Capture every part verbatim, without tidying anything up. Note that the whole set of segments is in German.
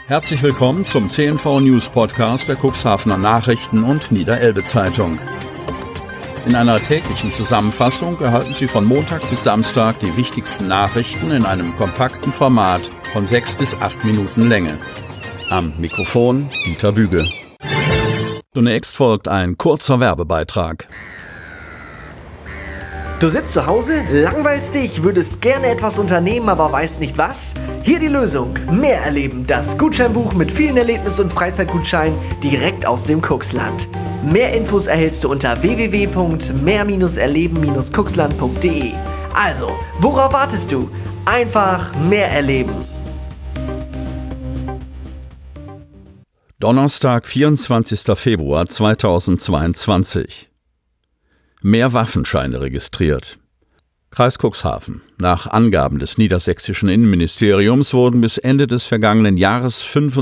Herzlich willkommen zum C N V News Podcast der Cuxhavener Nachrichten und Niederelbe Zeitung. In einer täglichen Zusammenfassung erhalten Sie von Montag bis Samstag die wichtigsten Nachrichten in einem kompakten Format von sechs bis acht Minuten Länge. Am Mikrofon Dieter Büge. Zunächst folgt ein kurzer Werbebeitrag. Du sitzt zu Hause, langweilst dich, würdest gerne etwas unternehmen, aber weißt nicht was? Hier die Lösung. Mehr erleben. Das Gutscheinbuch mit vielen Erlebnis- und Freizeitgutscheinen direkt aus dem Cuxland. Mehr Infos erhältst du unter w w w punkt mehr erleben cuxland punkt d e. Also, worauf wartest du? Einfach mehr erleben. Donnerstag, vierundzwanzigster Februar zweitausendzweiundzwanzig. Mehr Waffenscheine registriert. Kreis Cuxhaven. Nach Angaben des niedersächsischen Innenministeriums wurden bis Ende des vergangenen Jahres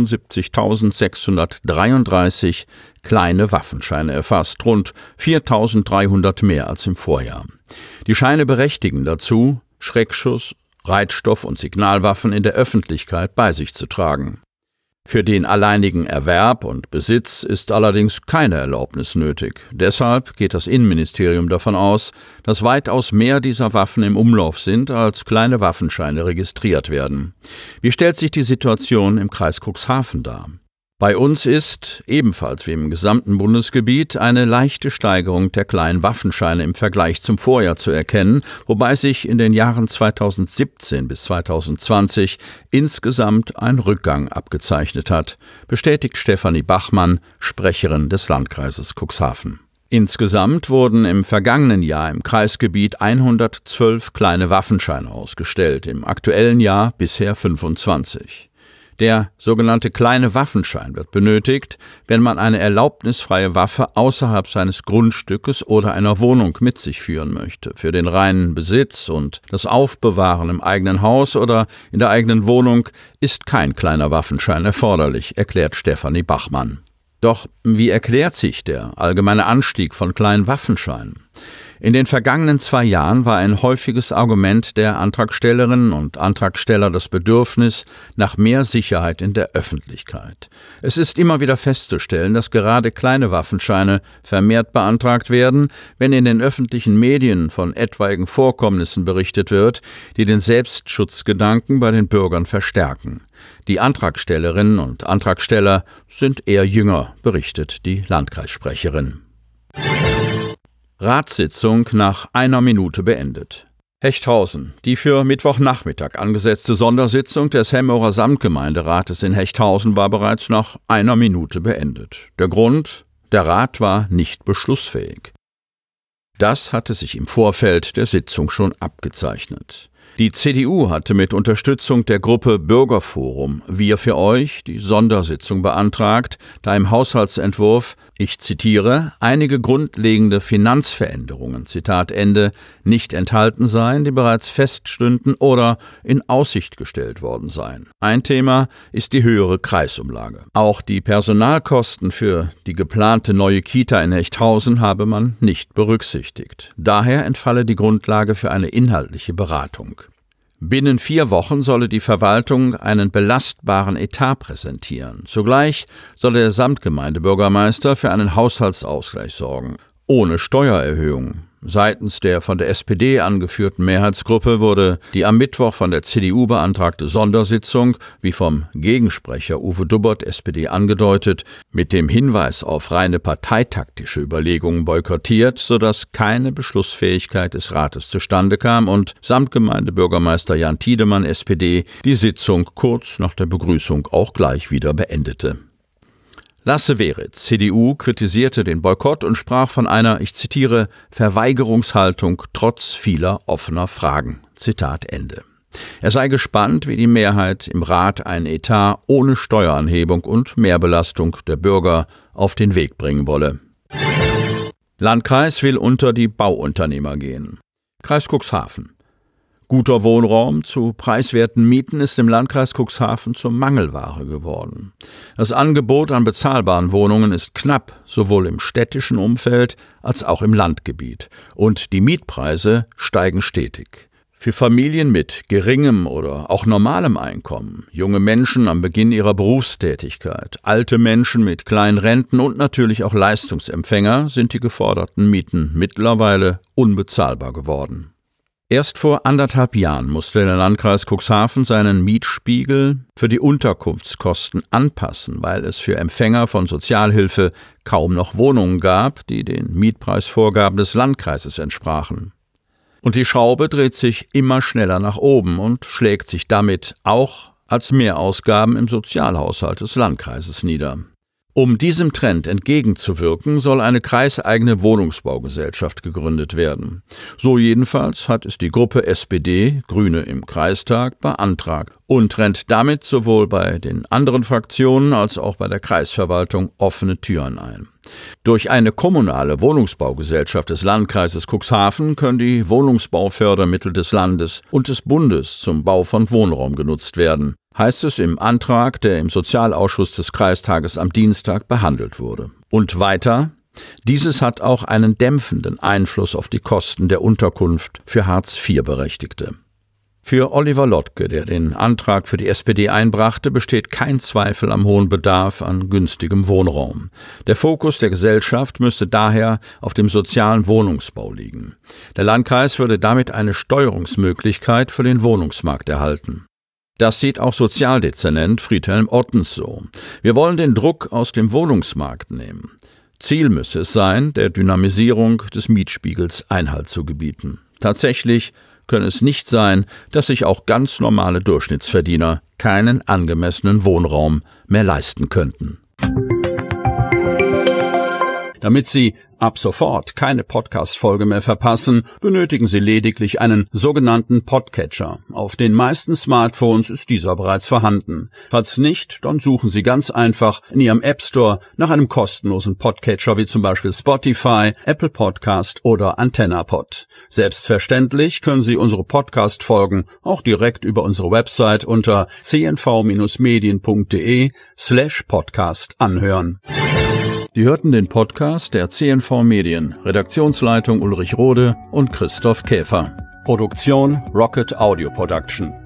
fünfundsiebzigtausendsechshundertdreiunddreißig kleine Waffenscheine erfasst, rund viertausenddreihundert mehr als im Vorjahr. Die Scheine berechtigen dazu, Schreckschuss, Reitstoff und Signalwaffen in der Öffentlichkeit bei sich zu tragen. Für den alleinigen Erwerb und Besitz ist allerdings keine Erlaubnis nötig. Deshalb geht das Innenministerium davon aus, dass weitaus mehr dieser Waffen im Umlauf sind, als kleine Waffenscheine registriert werden. Wie stellt sich die Situation im Kreis Cuxhaven dar? Bei uns ist, ebenfalls wie im gesamten Bundesgebiet, eine leichte Steigerung der kleinen Waffenscheine im Vergleich zum Vorjahr zu erkennen, wobei sich in den Jahren zweitausendsiebzehn bis zweitausendzwanzig insgesamt ein Rückgang abgezeichnet hat, bestätigt Stefanie Bachmann, Sprecherin des Landkreises Cuxhaven. Insgesamt wurden im vergangenen Jahr im Kreisgebiet hundertzwölf kleine Waffenscheine ausgestellt, im aktuellen Jahr bisher fünfundzwanzig. Der sogenannte kleine Waffenschein wird benötigt, wenn man eine erlaubnisfreie Waffe außerhalb seines Grundstückes oder einer Wohnung mit sich führen möchte. Für den reinen Besitz und das Aufbewahren im eigenen Haus oder in der eigenen Wohnung ist kein kleiner Waffenschein erforderlich, erklärt Stefanie Bachmann. Doch wie erklärt sich der allgemeine Anstieg von kleinen Waffenscheinen? In den vergangenen zwei Jahren war ein häufiges Argument der Antragstellerinnen und Antragsteller das Bedürfnis nach mehr Sicherheit in der Öffentlichkeit. Es ist immer wieder festzustellen, dass gerade kleine Waffenscheine vermehrt beantragt werden, wenn in den öffentlichen Medien von etwaigen Vorkommnissen berichtet wird, die den Selbstschutzgedanken bei den Bürgern verstärken. Die Antragstellerinnen und Antragsteller sind eher jünger, berichtet die Landkreissprecherin. Ratssitzung nach einer Minute beendet. Hechthausen. Die für Mittwochnachmittag angesetzte Sondersitzung des Hemmerer Samtgemeinderates in Hechthausen war bereits nach einer Minute beendet. Der Grund? Der Rat war nicht beschlussfähig. Das hatte sich im Vorfeld der Sitzung schon abgezeichnet. Die C D U hatte mit Unterstützung der Gruppe Bürgerforum Wir für euch die Sondersitzung beantragt, da im Haushaltsentwurf, ich zitiere, einige grundlegende Finanzveränderungen, Zitat Ende, nicht enthalten seien, die bereits feststünden oder in Aussicht gestellt worden seien. Ein Thema ist die höhere Kreisumlage. Auch die Personalkosten für die geplante neue Kita in Hechthausen habe man nicht berücksichtigt. Daher entfalle die Grundlage für eine inhaltliche Beratung. Binnen vier Wochen solle die Verwaltung einen belastbaren Etat präsentieren. Zugleich solle der Samtgemeindebürgermeister für einen Haushaltsausgleich sorgen, ohne Steuererhöhung. Seitens der von der S P D angeführten Mehrheitsgruppe wurde die am Mittwoch von der C D U beantragte Sondersitzung, wie vom Gegensprecher Uwe Dubbert S P D angedeutet, mit dem Hinweis auf reine parteitaktische Überlegungen boykottiert, sodass keine Beschlussfähigkeit des Rates zustande kam und Samtgemeindebürgermeister Jan Tiedemann S P D die Sitzung kurz nach der Begrüßung auch gleich wieder beendete. Lasse Weritz, C D U, kritisierte den Boykott und sprach von einer, ich zitiere, Verweigerungshaltung trotz vieler offener Fragen. Zitat Ende. Er sei gespannt, wie die Mehrheit im Rat einen Etat ohne Steueranhebung und Mehrbelastung der Bürger auf den Weg bringen wolle. Landkreis will unter die Bauunternehmer gehen. Kreis Cuxhaven. Guter Wohnraum zu preiswerten Mieten ist im Landkreis Cuxhaven zur Mangelware geworden. Das Angebot an bezahlbaren Wohnungen ist knapp, sowohl im städtischen Umfeld als auch im Landgebiet. Und die Mietpreise steigen stetig. Für Familien mit geringem oder auch normalem Einkommen, junge Menschen am Beginn ihrer Berufstätigkeit, alte Menschen mit kleinen Renten und natürlich auch Leistungsempfänger sind die geforderten Mieten mittlerweile unbezahlbar geworden. Erst vor anderthalb Jahren musste der Landkreis Cuxhaven seinen Mietspiegel für die Unterkunftskosten anpassen, weil es für Empfänger von Sozialhilfe kaum noch Wohnungen gab, die den Mietpreisvorgaben des Landkreises entsprachen. Und die Schraube dreht sich immer schneller nach oben und schlägt sich damit auch als Mehrausgaben im Sozialhaushalt des Landkreises nieder. Um diesem Trend entgegenzuwirken, soll eine kreiseigene Wohnungsbaugesellschaft gegründet werden. So jedenfalls hat es die Gruppe S P D, Grüne im Kreistag, beantragt und rennt damit sowohl bei den anderen Fraktionen als auch bei der Kreisverwaltung offene Türen ein. Durch eine kommunale Wohnungsbaugesellschaft des Landkreises Cuxhaven können die Wohnungsbaufördermittel des Landes und des Bundes zum Bau von Wohnraum genutzt werden, heißt es im Antrag, der im Sozialausschuss des Kreistages am Dienstag behandelt wurde. Und weiter: Dieses hat auch einen dämpfenden Einfluss auf die Kosten der Unterkunft für Hartz-vier-Berechtigte. Für Oliver Lottke, der den Antrag für die S P D einbrachte, besteht kein Zweifel am hohen Bedarf an günstigem Wohnraum. Der Fokus der Gesellschaft müsste daher auf dem sozialen Wohnungsbau liegen. Der Landkreis würde damit eine Steuerungsmöglichkeit für den Wohnungsmarkt erhalten. Das sieht auch Sozialdezernent Friedhelm Ottens so. Wir wollen den Druck aus dem Wohnungsmarkt nehmen. Ziel müsse es sein, der Dynamisierung des Mietspiegels Einhalt zu gebieten. Tatsächlich könne es nicht sein, dass sich auch ganz normale Durchschnittsverdiener keinen angemessenen Wohnraum mehr leisten könnten. Damit Sie ab sofort keine Podcast-Folge mehr verpassen, benötigen Sie lediglich einen sogenannten Podcatcher. Auf den meisten Smartphones ist dieser bereits vorhanden. Falls nicht, dann suchen Sie ganz einfach in Ihrem App Store nach einem kostenlosen Podcatcher wie zum Beispiel Spotify, Apple Podcast oder AntennaPod. Selbstverständlich können Sie unsere Podcast-Folgen auch direkt über unsere Website unter c n v medien punkt d e slash podcast anhören. Sie hörten den Podcast der C N V Medien, Redaktionsleitung Ulrich Rode und Christoph Käfer. Produktion Rocket Audio Production.